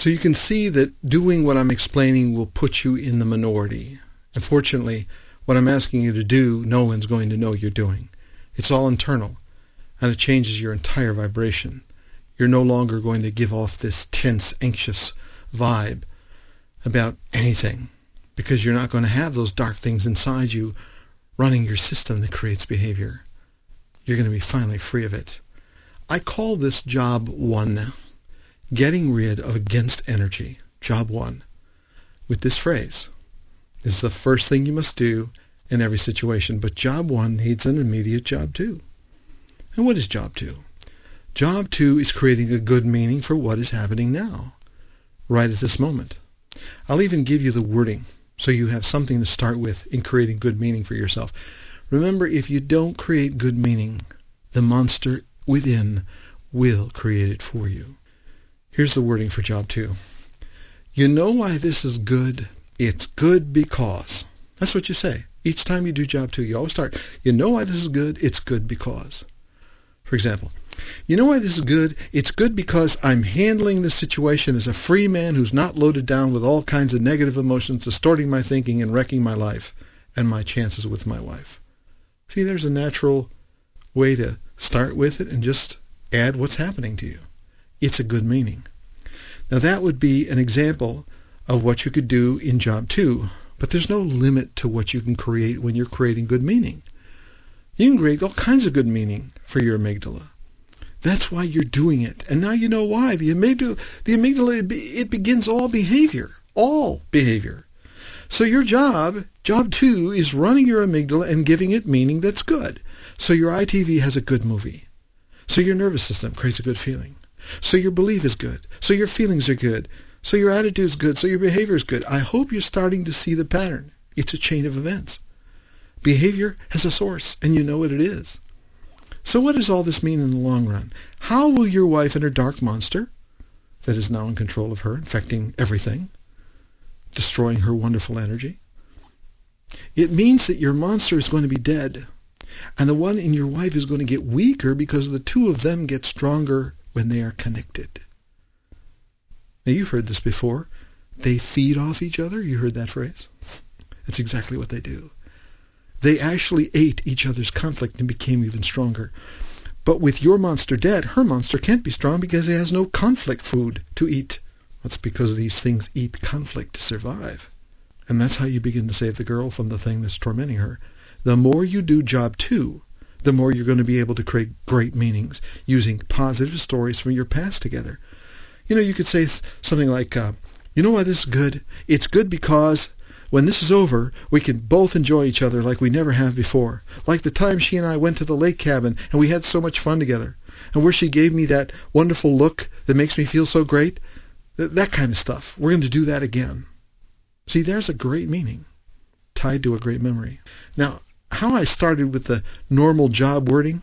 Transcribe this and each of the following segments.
So you can see that doing what I'm explaining will put you in the minority. Unfortunately, what I'm asking you to do, no one's going to know you're doing. It's all internal, and it changes your entire vibration. You're no longer going to give off this tense, anxious vibe about anything, because you're not going to have those dark things inside you running your system that creates behavior. You're going to be finally free of it. I call this job 1, getting rid of against energy, job 1, with this phrase. This is the first thing you must do in every situation, but job 1 needs an immediate job 2. And what is job 2? Job 2 is creating a good meaning for what is happening now, right at this moment. I'll even give you the wording so you have something to start with in creating good meaning for yourself. Remember, if you don't create good meaning, the monster within will create it for you. Here's the wording for job 2. You know why this is good? It's good because. That's what you say. Each time you do job 2, you always start, you know why this is good? It's good because. For example, you know why this is good? It's good because I'm handling this situation as a free man who's not loaded down with all kinds of negative emotions, distorting my thinking and wrecking my life and my chances with my wife. See, there's a natural way to start with it and just add what's happening to you. It's a good meaning. Now that would be an example of what you could do in job 2, but there's no limit to what you can create when you're creating good meaning. You can create all kinds of good meaning for your amygdala. That's why you're doing it. And now you know why. The amygdala, it begins all behavior. All behavior. So your job 2, is running your amygdala and giving it meaning that's good. So your ITV has a good movie. So your nervous system creates a good feeling. So your belief is good. So your feelings are good. So your attitude is good. So your behavior is good. I hope you're starting to see the pattern. It's a chain of events. Behavior has a source, and you know what it is. So what does all this mean in the long run? How will your wife and her dark monster, that is now in control of her, infecting everything, destroying her wonderful energy? It means that your monster is going to be dead, and the one in your wife is going to get weaker because the two of them get stronger when they are connected. Now, you've heard this before. They feed off each other. You heard that phrase? That's exactly what they do. They actually ate each other's conflict and became even stronger. But with your monster dead, her monster can't be strong because it has no conflict food to eat. That's because these things eat conflict to survive. And that's how you begin to save the girl from the thing that's tormenting her. The more you do job 2, the more you're going to be able to create great meanings using positive stories from your past together. You know, you could say something like, you know why this is good? It's good because when this is over, we can both enjoy each other like we never have before. Like the time she and I went to the lake cabin and we had so much fun together. And where she gave me that wonderful look that makes me feel so great. That kind of stuff. We're going to do that again. See, there's a great meaning tied to a great memory. Now, how I started with the normal job wording,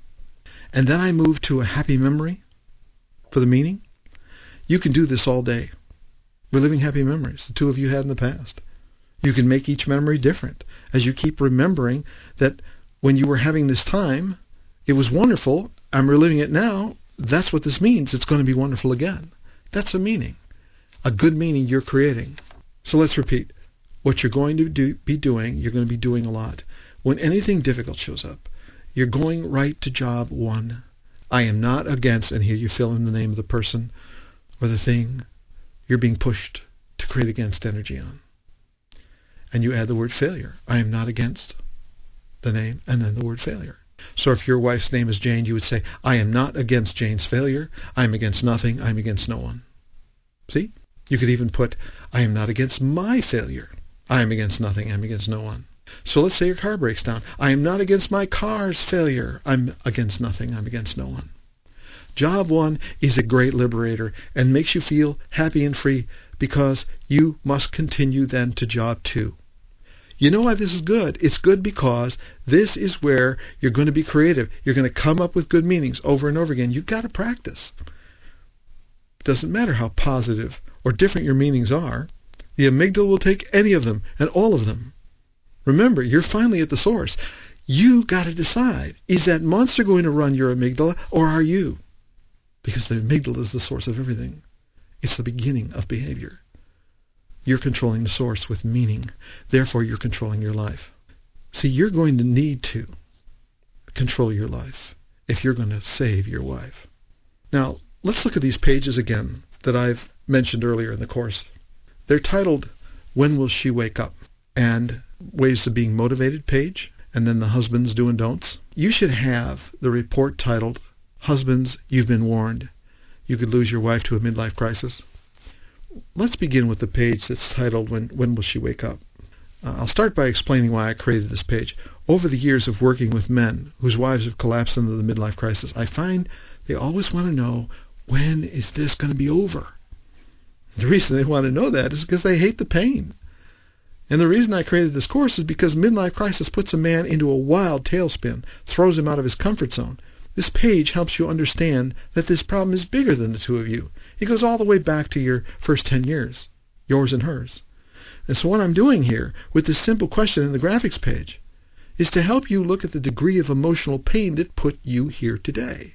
and then I moved to a happy memory for the meaning, you can do this all day. Reliving happy memories the two of you had in the past. You can make each memory different as you keep remembering that when you were having this time, it was wonderful. I'm reliving it now. That's what this means. It's going to be wonderful again. That's a meaning, a good meaning you're creating. So let's repeat. What you're going to be doing, you're going to be doing a lot. When anything difficult shows up, you're going right to job 1. I am not against, and here you fill in the name of the person or the thing you're being pushed to create against energy on. And you add the word failure. I am not against the name, and then the word failure. So if your wife's name is Jane, you would say, I am not against Jane's failure. I am against nothing. I am against no one. See? You could even put, I am not against my failure. I am against nothing. I am against no one. So let's say your car breaks down. I am not against my car's failure. I'm against nothing. I'm against no one. Job 1 is a great liberator and makes you feel happy and free because you must continue then to job 2. You know why this is good? It's good because this is where you're going to be creative. You're going to come up with good meanings over and over again. You've got to practice. It doesn't matter how positive or different your meanings are. The amygdala will take any of them and all of them. Remember, you're finally at the source. You got to decide, is that monster going to run your amygdala or are you? Because the amygdala is the source of everything. It's the beginning of behavior. You're controlling the source with meaning. Therefore, you're controlling your life. See, you're going to need to control your life if you're going to save your wife. Now, let's look at these pages again that I've mentioned earlier in the course. They're titled, When Will She Wake Up? And Ways of Being Motivated page, and then the Husbands Do and Don'ts. You should have the report titled, Husbands, You've Been Warned. You could lose your wife to a midlife crisis. Let's begin with the page that's titled, When Will She Wake Up? I'll start by explaining why I created this page. Over the years of working with men whose wives have collapsed into the midlife crisis, I find they always want to know, when is this going to be over? The reason they want to know that is because they hate the pain. And the reason I created this course is because midlife crisis puts a man into a wild tailspin, throws him out of his comfort zone. This page helps you understand that this problem is bigger than the two of you. It goes all the way back to your first 10 years, yours and hers. And so what I'm doing here with this simple question in the graphics page is to help you look at the degree of emotional pain that put you here today.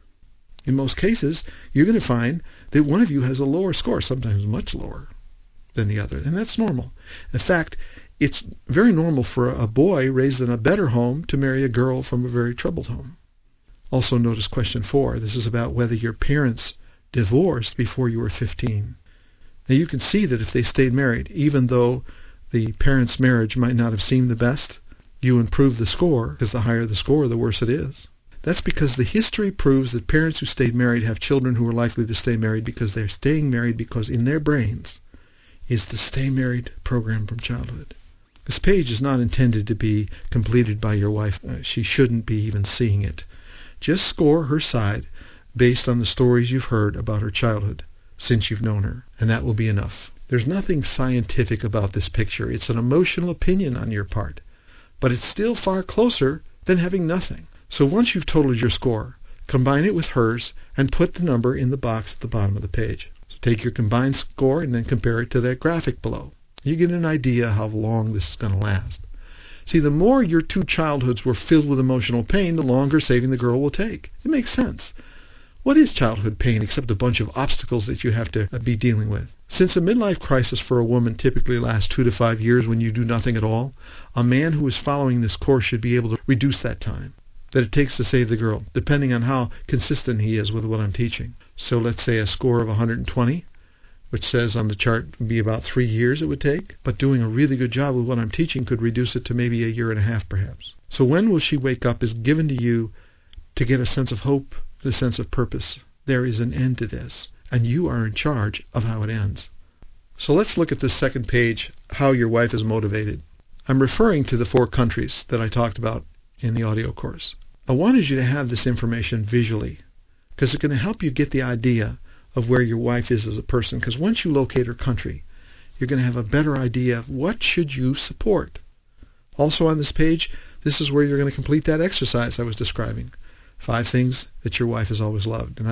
In most cases, you're going to find that one of you has a lower score, sometimes much lower than the other, and that's normal. In fact, it's very normal for a boy raised in a better home to marry a girl from a very troubled home. Also notice question 4. This is about whether your parents divorced before you were 15. Now you can see that if they stayed married, even though the parents' marriage might not have seemed the best, you improve the score, because the higher the score, the worse it is. That's because the history proves that parents who stayed married have children who are likely to stay married because they're staying married because in their brains is the stay married program from childhood. This page is not intended to be completed by your wife. She shouldn't be even seeing it. Just score her side based on the stories you've heard about her childhood since you've known her, and that will be enough. There's nothing scientific about this picture. It's an emotional opinion on your part, but it's still far closer than having nothing. So once you've totaled your score, combine it with hers and put the number in the box at the bottom of the page. So take your combined score and then compare it to that graphic below. You get an idea how long this is going to last. See, the more your two childhoods were filled with emotional pain, the longer saving the girl will take. It makes sense. What is childhood pain except a bunch of obstacles that you have to be dealing with? Since a midlife crisis for a woman typically lasts 2 to 5 years when you do nothing at all, a man who is following this course should be able to reduce that time that it takes to save the girl, depending on how consistent he is with what I'm teaching. So let's say a score of 120, which says on the chart would be about 3 years it would take, but doing a really good job with what I'm teaching could reduce it to maybe 1.5 years perhaps. So when will she wake up is given to you to get a sense of hope, a sense of purpose. There is an end to this, and you are in charge of how it ends. So let's look at this second page, how your wife is motivated. I'm referring to the 4 countries that I talked about in the audio course. I wanted you to have this information visually because it's going to help you get the idea of where your wife is as a person, because once you locate her country, you're going to have a better idea of what should you support. Also on this page, this is where you're going to complete that exercise I was describing. 5 things that your wife has always loved. And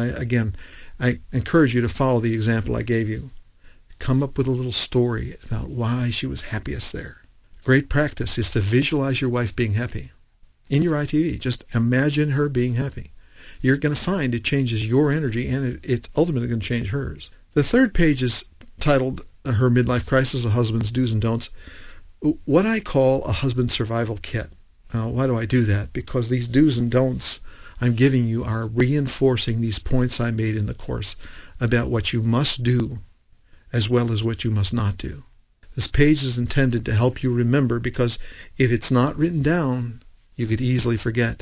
I encourage you to follow the example I gave you. Come up with a little story about why she was happiest there. Great practice is to visualize your wife being happy. In your ITV, just imagine her being happy. You're going to find it changes your energy, and it's ultimately going to change hers. The third page is titled Her Midlife Crisis, A Husband's Do's and Don'ts, what I call a husband survival kit. Now, why do I do that? Because these do's and don'ts I'm giving you are reinforcing these points I made in the course about what you must do as well as what you must not do. This page is intended to help you remember, because if it's not written down, you could easily forget.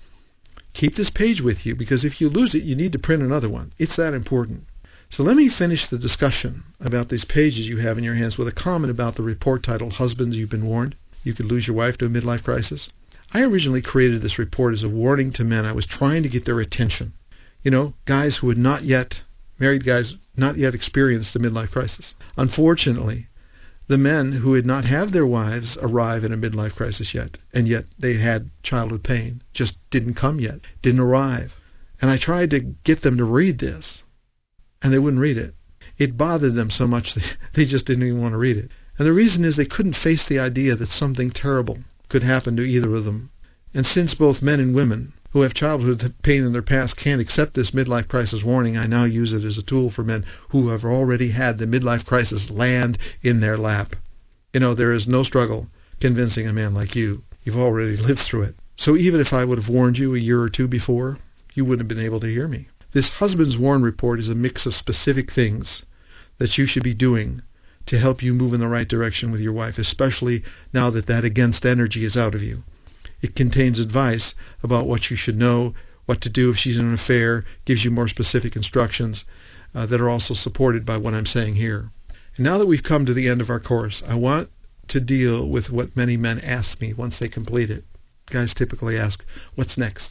Keep this page with you, because if you lose it, you need to print another one. It's that important. So let me finish the discussion about these pages you have in your hands with a comment about the report titled Husbands, You've Been Warned. You could lose your wife to a midlife crisis. I originally created this report as a warning to men. I was trying to get their attention. Guys who had married guys not yet experienced a midlife crisis. Unfortunately, the men who had not had their wives arrive in a midlife crisis yet, and yet they had childhood pain, just didn't come yet, didn't arrive. And I tried to get them to read this, and they wouldn't read it. It bothered them so much that they just didn't even want to read it. And the reason is they couldn't face the idea that something terrible could happen to either of them. And since both men and women who have childhood pain in their past can't accept this midlife crisis warning, I now use it as a tool for men who have already had the midlife crisis land in their lap. You know, there is no struggle convincing a man like you. You've already lived through it. So even if I would have warned you a year or two before, you wouldn't have been able to hear me. This Husband's Warn report is a mix of specific things that you should be doing to help you move in the right direction with your wife, especially now that that against energy is out of you. It contains advice about what you should know, what to do if she's in an affair, gives you more specific instructions that are also supported by what I'm saying here. And now that we've come to the end of our course, I want to deal with what many men ask me once they complete it. Guys typically ask, what's next?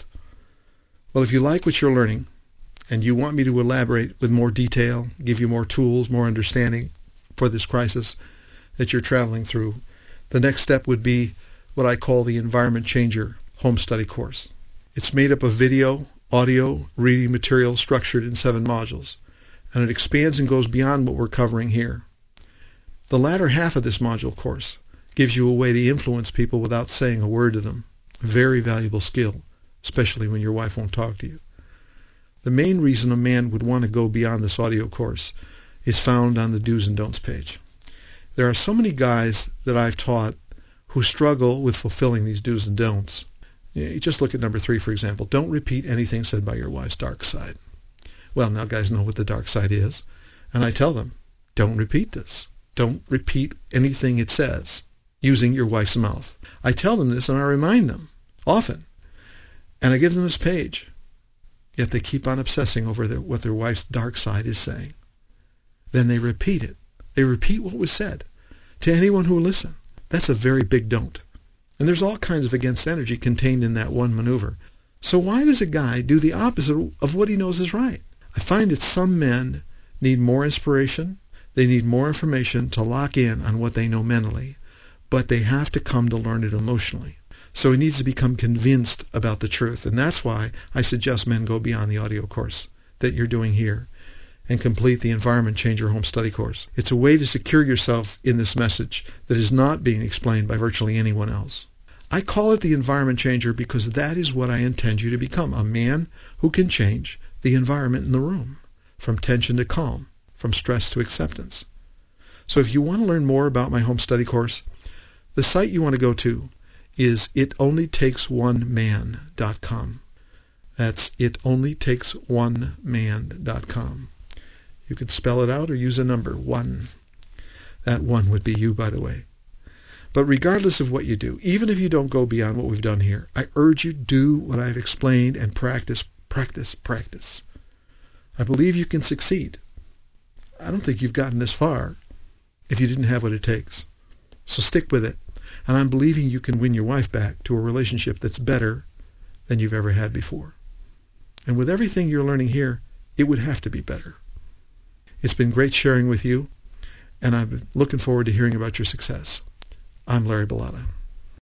Well, if you like what you're learning and you want me to elaborate with more detail, give you more tools, more understanding for this crisis that you're traveling through, the next step would be what I call the Environment Changer Home Study Course. It's made up of video, audio, reading material structured in 7 modules, and it expands and goes beyond what we're covering here. The latter half of this module course gives you a way to influence people without saying a word to them. A very valuable skill, especially when your wife won't talk to you. The main reason a man would want to go beyond this audio course is found on the do's and don'ts page. There are so many guys that I've taught who struggle with fulfilling these do's and don'ts. You just look at number 3, for example. Don't repeat anything said by your wife's dark side. Well, now guys know what the dark side is, and I tell them, don't repeat this. Don't repeat anything it says using your wife's mouth. I tell them this and I remind them often, and I give them this page, yet they keep on obsessing over what their wife's dark side is saying. Then they repeat it. They repeat what was said to anyone who will listen. That's a very big don't. And there's all kinds of against energy contained in that one maneuver. So why does a guy do the opposite of what he knows is right? I find that some men need more inspiration. They need more information to lock in on what they know mentally, but they have to come to learn it emotionally. So he needs to become convinced about the truth. And that's why I suggest men go beyond the audio course that you're doing here and complete the Environment Changer Home Study Course. It's a way to secure yourself in this message that is not being explained by virtually anyone else. I call it the Environment Changer because that is what I intend you to become, a man who can change the environment in the room, from tension to calm, from stress to acceptance. So if you want to learn more about my home study course, the site you want to go to is itonlytakesoneman.com. That's itonlytakesoneman.com. You can spell it out or use a number, 1. That 1 would be you, by the way. But regardless of what you do, even if you don't go beyond what we've done here, I urge you to do what I've explained and practice, practice, practice. I believe you can succeed. I don't think you've gotten this far if you didn't have what it takes. So stick with it. And I'm believing you can win your wife back to a relationship that's better than you've ever had before. And with everything you're learning here, it would have to be better. It's been great sharing with you, and I'm looking forward to hearing about your success. I'm Larry Bellata.